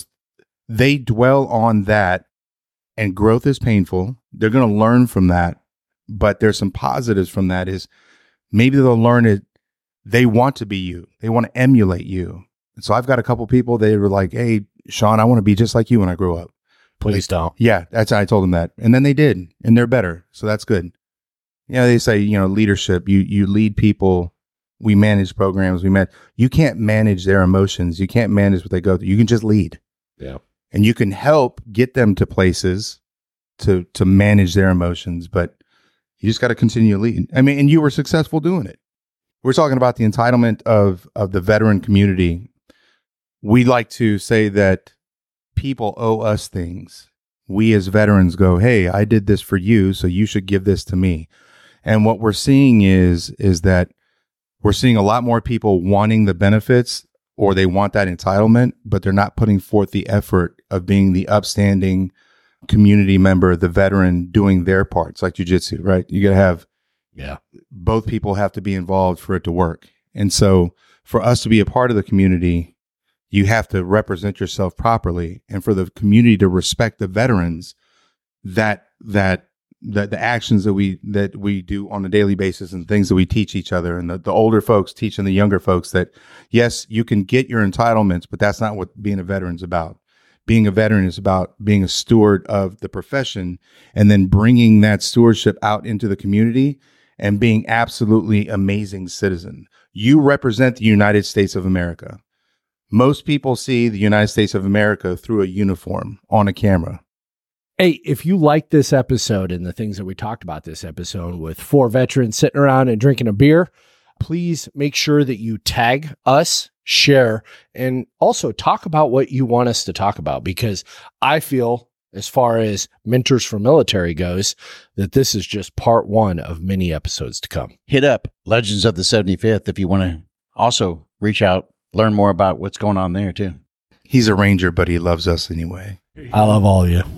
they dwell on that, and growth is painful. They're going to learn from that, but there's some positives from that. Is maybe they'll learn it. They want to be you. They want to emulate you. And so I've got a couple people. They were like, "Hey, Sean, I want to be just like you when I grow up." Please don't. Yeah, that's how I told them that. And then they did, and they're better. So that's good. They say, leadership, you lead people. We manage programs. You can't manage their emotions. You can't manage what they go through. You can just lead. Yeah. And you can help get them to places to manage their emotions, but you just got to continue to lead. I mean, and you were successful doing it. We're talking about the entitlement of the veteran community. We like to say that people owe us things. We as veterans go, hey, I did this for you, so you should give this to me. And what we're seeing is that we're seeing a lot more people wanting the benefits, or they want that entitlement, but they're not putting forth the effort of being the upstanding community member, the veteran doing their parts, like jiu-jitsu, right? You got to have, both people have to be involved for it to work. And so for us to be a part of the community, you have to represent yourself properly, and for the community to respect the veterans, that the actions that we do on a daily basis and things that we teach each other, and the older folks teaching the younger folks that yes, you can get your entitlements, but that's not what being a veteran is about. Being a veteran is about being a steward of the profession and then bringing that stewardship out into the community and being absolutely amazing citizen. You represent the United States of America. Most people see the United States of America through a uniform on a camera. Hey, if you like this episode and the things that we talked about this episode with 4 veterans sitting around and drinking a beer, please make sure that you tag us, share, and also talk about what you want us to talk about, because I feel, as far as Mentors for Military goes, that this is just part 1 of many episodes to come. Hit up Legends of the 75th if you want to also reach out, learn more about what's going on there too. He's a Ranger, but he loves us anyway. I love all of you.